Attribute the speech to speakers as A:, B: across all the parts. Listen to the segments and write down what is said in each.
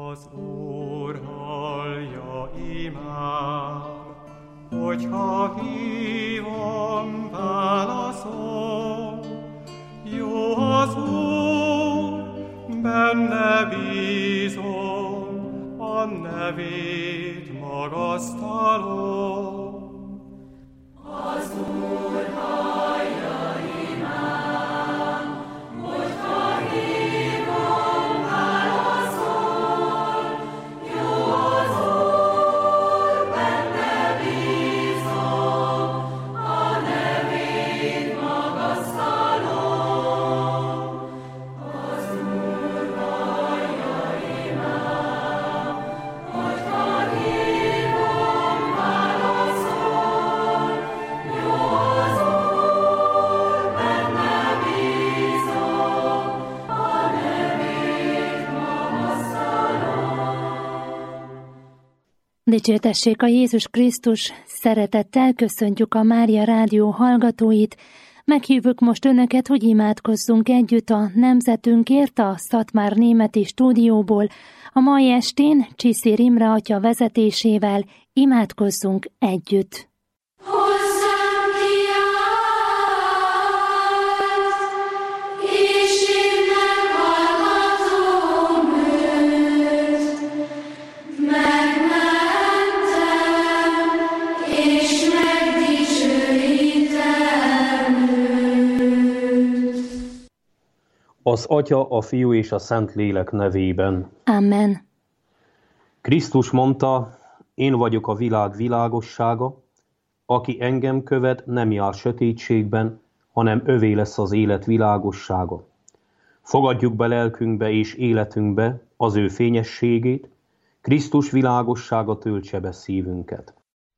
A: Az Úr hallja imám, hogyha hívom, válaszol. Jó az Úr, benne bízom, a nevét magasztalom.
B: Az Úr hallja imám, hogyha hívom, válaszol. Jó az Úr, benne bízom, a nevét magasztalom. Az Úr hallja imám, hogyha hívom, válaszol. Jó az Úr, benne bízom, a nevét magasztalom.
C: Dicsértessék a Jézus Krisztus, szeretettel köszöntjük a Mária Rádió hallgatóit. Meghívjuk most önöket, hogy imádkozzunk együtt a nemzetünkért a Szatmár-németi stúdióból. A mai estén Csiszér Imre atya vezetésével imádkozzunk együtt.
B: Hozzám kiállt, és én meghallgatom őt. Megmentem, és megdicsőítem őt.
D: Az Atya, a Fiú és a Szentlélek nevében.
C: Amen.
D: Krisztus mondta, én vagyok a világ világossága, aki engem követ, nem jár sötétségben, hanem övé lesz az élet világossága. Fogadjuk be lelkünkbe és életünkbe az ő fényességét, Krisztus világossága töltse be szívünket.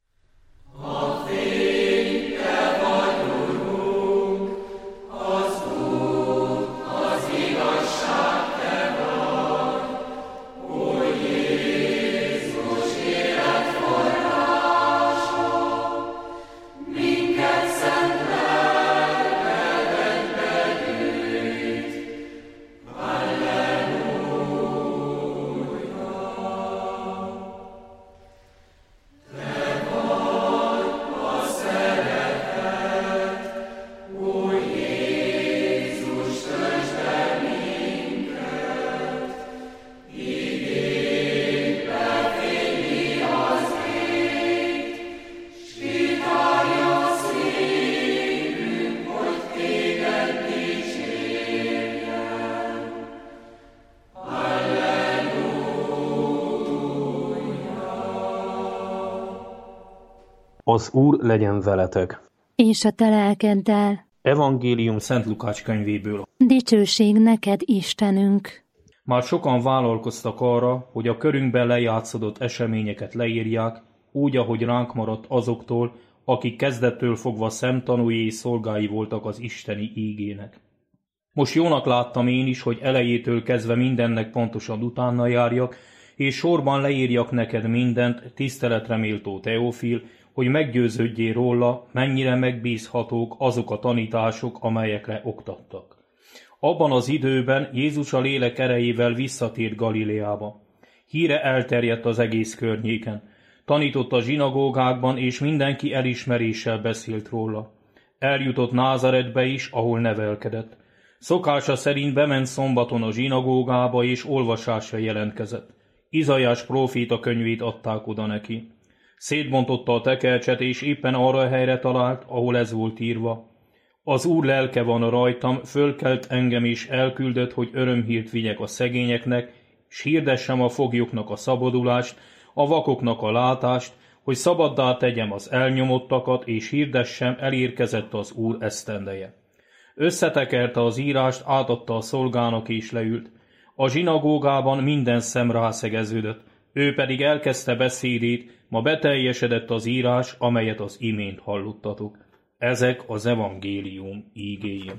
D: Az Úr legyen veletek.
C: És a te lelkeddel.
E: Evangélium Szent Lukács könyvéből.
C: Dicsőség neked, Istenünk!
E: Már sokan vállalkoztak arra, hogy a körünkben lejátszódott eseményeket leírják, úgy, ahogy ránk maradt azoktól, akik kezdettől fogva szemtanúi és szolgái voltak az isteni ígének. Most jónak láttam én is, hogy elejétől kezdve mindennek pontosan utána járjak, és sorban leírjak neked mindent, tiszteletre méltó Teófil, hogy meggyőződjél róla, mennyire megbízhatók azok a tanítások, amelyekre oktattak. Abban az időben Jézus a lélek erejével visszatért Galileába. Híre elterjedt az egész környéken. Tanított a zsinagógákban, és mindenki elismeréssel beszélt róla. Eljutott Názaretbe is, ahol nevelkedett. Szokása szerint bement szombaton a zsinagógába, és olvasásra jelentkezett. Izaiás próféta könyvét adták oda neki. Szétbontotta a tekercset, és éppen arra a helyre talált, ahol ez volt írva. Az Úr lelke van rajtam, fölkelt engem és elküldött, hogy örömhírt vigyek a szegényeknek, s hirdessem a foglyoknak a szabadulást, a vakoknak a látást, hogy szabaddá tegyem az elnyomottakat, és hirdessem, elérkezett az Úr esztendeje. Összetekerte az írást, átadta a szolgának, és leült. A zsinagógában minden szem rászegeződött. Ő pedig elkezdte beszédét, ma beteljesedett az írás, amelyet az imént hallottatok. Ezek az evangélium ígéi.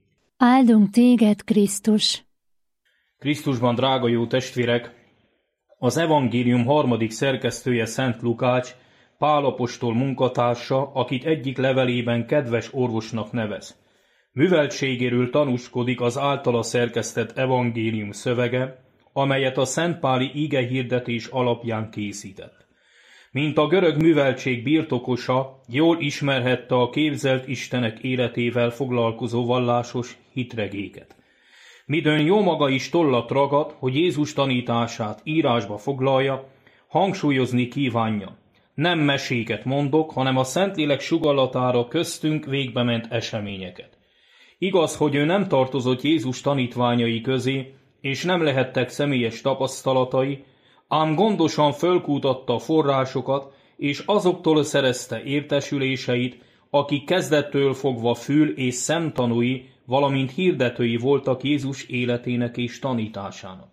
C: Áldunk téged, Krisztus!
E: Krisztusban, drága jó testvérek! Az evangélium harmadik szerkesztője Szent Lukács, Pál apostol munkatársa, akit egyik levelében kedves orvosnak nevez. Műveltségéről tanúskodik az általa szerkesztett evangélium szövege, amelyet a szentpáli igehirdetés alapján készített. Mint a görög műveltség birtokosa, jól ismerhette a képzelt istenek életével foglalkozó vallásos hitregéket. Midőn jómaga is tollat ragad, hogy Jézus tanítását írásba foglalja, hangsúlyozni kívánja. Nem meséket mondok, hanem a Szentlélek sugallatára köztünk végbement eseményeket. Igaz, hogy ő nem tartozott Jézus tanítványai közé, és nem lehettek személyes tapasztalatai, ám gondosan fölkutatta a forrásokat, és azoktól szerezte értesüléseit, akik kezdettől fogva fül- és szemtanúi, valamint hirdetői voltak Jézus életének és tanításának.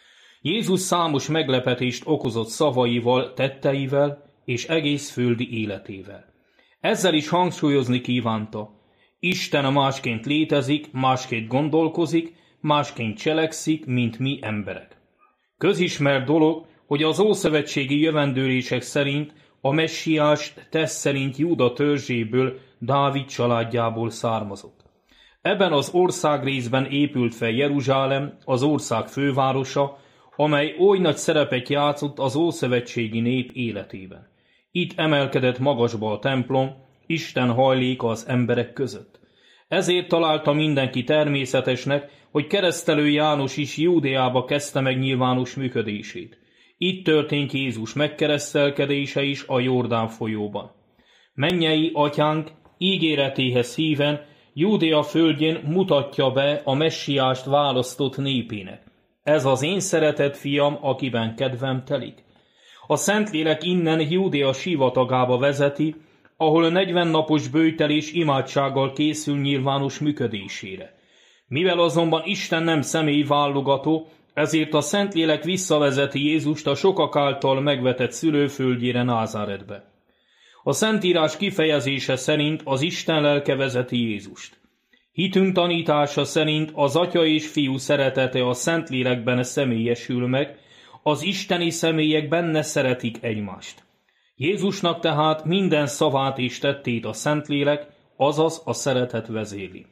E: Jézus számos meglepetést okozott szavaival, tetteivel és egész földi életével. Ezzel is hangsúlyozni kívánta: Isten másként létezik, másként gondolkozik, másként cselekszik, mint mi emberek. Közismert dolog, hogy az ószövetségi jövendőlések szerint a messiás tesz szerint Júda törzséből, Dávid családjából származott. Ebben az országrészben épült fel Jeruzsálem, az ország fővárosa, amely oly nagy szerepet játszott az ószövetségi nép életében. Itt emelkedett magasba a templom, Isten hajléka az emberek között. Ezért találta mindenki természetesnek, hogy keresztelő János is Júdeába kezdte meg nyilvános működését. Itt történt Jézus megkeresztelkedése is a Jordán folyóban. Mennyei atyánk ígéretéhez híven Júdea földjén mutatja be a messiást választott népének. Ez az én szeretett fiam, akiben kedvem telik. A Szentlélek innen Júdea sivatagába vezeti, ahol 40 napos böjtelés imádsággal készül nyilvános működésére. Mivel azonban Isten nem személyválogató, ezért a Szentlélek visszavezeti Jézust a sokak által megvetett szülőföldjére, Názáretbe. A Szentírás kifejezése szerint az Isten lelke vezeti Jézust. Hitünk tanítása szerint az Atya és Fiú szeretete a Szentlélekben személyesül meg, az isteni személyek benne szeretik egymást. Jézusnak tehát minden szavát és tettét a Szentlélek, azaz a szeretet vezéli.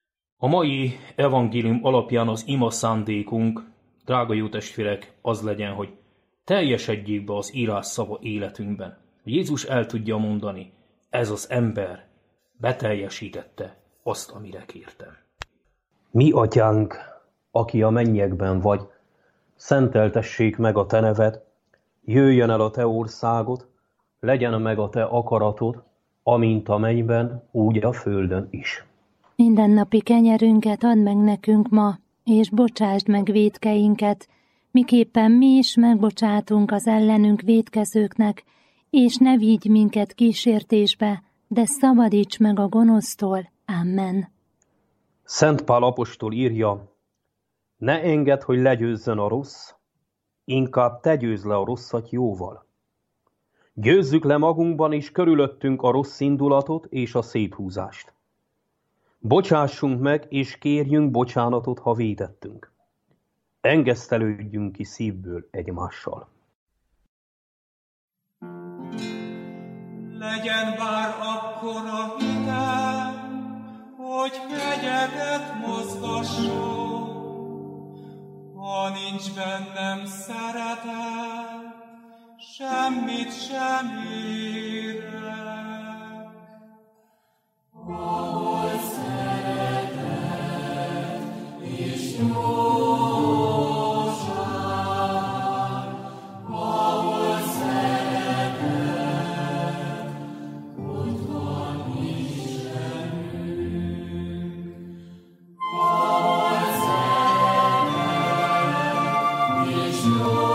E: A mai evangélium alapján az ima szándékunk, drága jó testvérek, az legyen, hogy teljesedjék be az írás szava életünkben. Jézus el tudja mondani, ez az ember beteljesítette azt, amire kértem.
D: Mi atyánk, aki a mennyekben vagy, szenteltessék meg a te neved, jöjjön el a te országod, legyen meg a te akaratod, amint a mennyben, úgy a földön is.
C: Mindennapi kenyerünket add meg nekünk ma, és bocsásd meg vétkeinket, miképpen mi is megbocsátunk az ellenünk vétkezőknek, és ne vigy minket kísértésbe, de szabadíts meg a gonosztól. Amen.
D: Szent Pál apostol írja, ne engedd, hogy legyőzzön a rossz, inkább te győzd le a rosszat jóval. Győzzük le magunkban és körülöttünk a rossz indulatot és a széthúzást. Bocsássunk meg és kérjünk bocsánatot, ha vétettünk. Engesztelődjünk ki szívből egymással.
A: Legyen bár akkora hitem, hogy hegyeket mozgasson, ha nincs bennem szeretet, semmit sem érek. Ahol szeretet és jóság, ahol szeretet, ott van Istenünk. Ahol szeretet és jóság,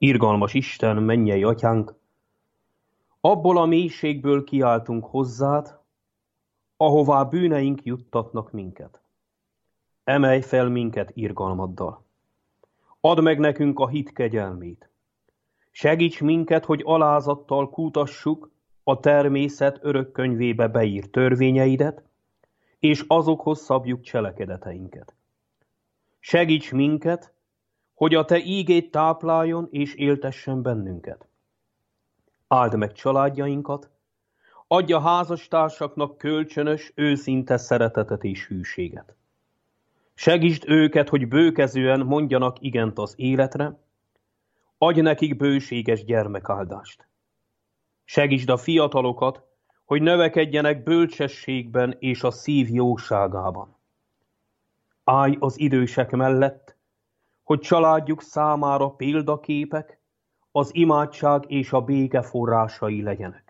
D: Irgalmas Isten, mennyei Atyánk, abból a mélységből kiáltunk hozzád, ahová bűneink juttatnak minket. Emelj fel minket irgalmaddal. Add meg nekünk a hit kegyelmét. Segíts minket, hogy alázattal kutassuk a természet örök könyvébe beírt törvényeidet, és azokhoz szabjuk cselekedeteinket. Segíts minket, hogy a te ígéd tápláljon és éltessen bennünket. Áld meg családjainkat, adj a házastársaknak kölcsönös, őszinte szeretetet és hűséget. Segítsd őket, hogy bőkezően mondjanak igent az életre, adj nekik bőséges gyermekáldást. Segítsd a fiatalokat, hogy növekedjenek bölcsességben és a szív jóságában. Állj az idősek mellett, hogy családjuk számára példaképek, az imádság és a béke forrásai legyenek.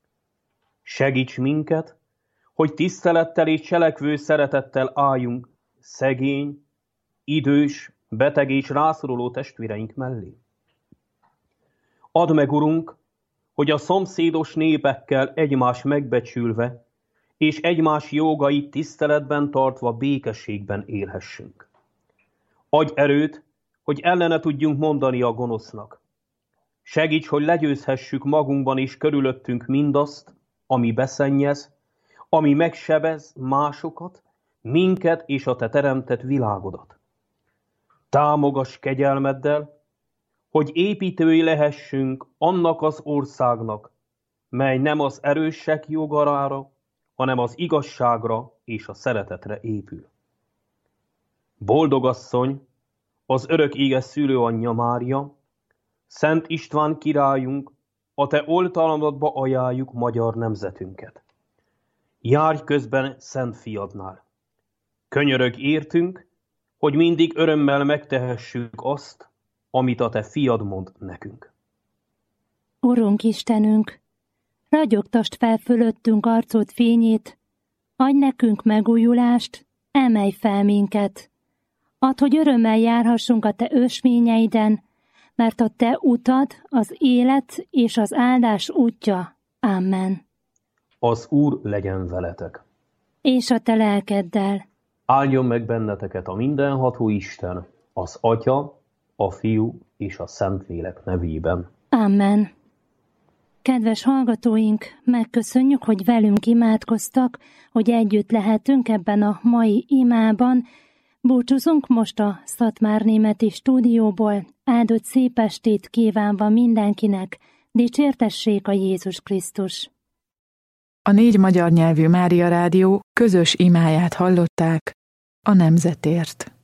D: Segíts minket, hogy tisztelettel és cselekvő szeretettel álljunk szegény, idős, beteg és rászoruló testvéreink mellé. Add meg, Urunk, hogy a szomszédos népekkel egymás megbecsülve és egymás jogait tiszteletben tartva békességben élhessünk. Adj erőt, hogy ellene tudjunk mondani a gonosznak. Segíts, hogy legyőzhessük magunkban és körülöttünk mindazt, ami beszennyez, ami megsebez másokat, minket és a te teremtett világodat. Támogass kegyelmeddel, hogy építői lehessünk annak az országnak, mely nem az erősek jogarára, hanem az igazságra és a szeretetre épül. Boldog asszony, az örök éges szülőanyja Mária, Szent István királyunk, a te oltalmadba ajánljuk magyar nemzetünket. Járj közben Szent Fiadnál. Könyörög értünk, hogy mindig örömmel megtehessük azt, amit a te fiad mond nekünk.
C: Urunk Istenünk, ragyogtasd fel fölöttünk arcod fényét, adj nekünk megújulást, emelj fel minket. Add, hogy örömmel járhassunk a te ösvényeiden, mert a te utad az élet és az áldás útja. Amen.
D: Az Úr legyen veletek.
C: És a te lelkeddel.
D: Áldjon meg benneteket a mindenható Isten, az Atya, a Fiú és a Szentlélek nevében.
C: Amen. Kedves hallgatóink, megköszönjük, hogy velünk imádkoztak, hogy együtt lehetünk ebben a mai imában. Búcsúzunk most a Szatmárnémeti stúdióból. Áldott szép estét kívánva mindenkinek, dicsértessék a Jézus Krisztus.
F: A 4 magyar nyelvű Mária Rádió közös imáját hallották a nemzetért.